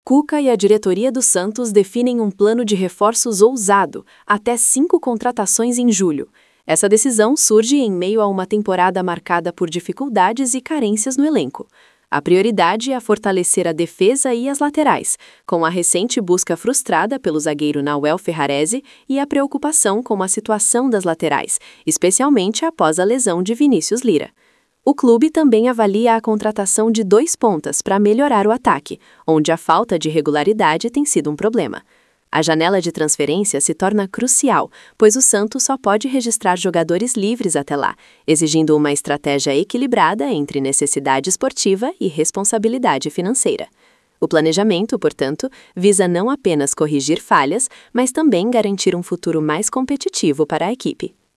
Cuca e a diretoria do Santos definem um plano de reforços ousado, até 5 contratações em julho. Essa decisão surge em meio a uma temporada marcada por dificuldades e carências no elenco. A prioridade é fortalecer a defesa e as laterais, com a recente busca frustrada pelo zagueiro Nahuel Ferrarese e a preocupação com a situação das laterais, especialmente após a lesão de Vinícius Lira. O clube também avalia a contratação de 2 pontas para melhorar o ataque, onde a falta de regularidade tem sido um problema. A janela de transferência se torna crucial, pois o Santos só pode registrar jogadores livres até lá, exigindo uma estratégia equilibrada entre necessidade esportiva e responsabilidade financeira. O planejamento, portanto, visa não apenas corrigir falhas, mas também garantir um futuro mais competitivo para a equipe.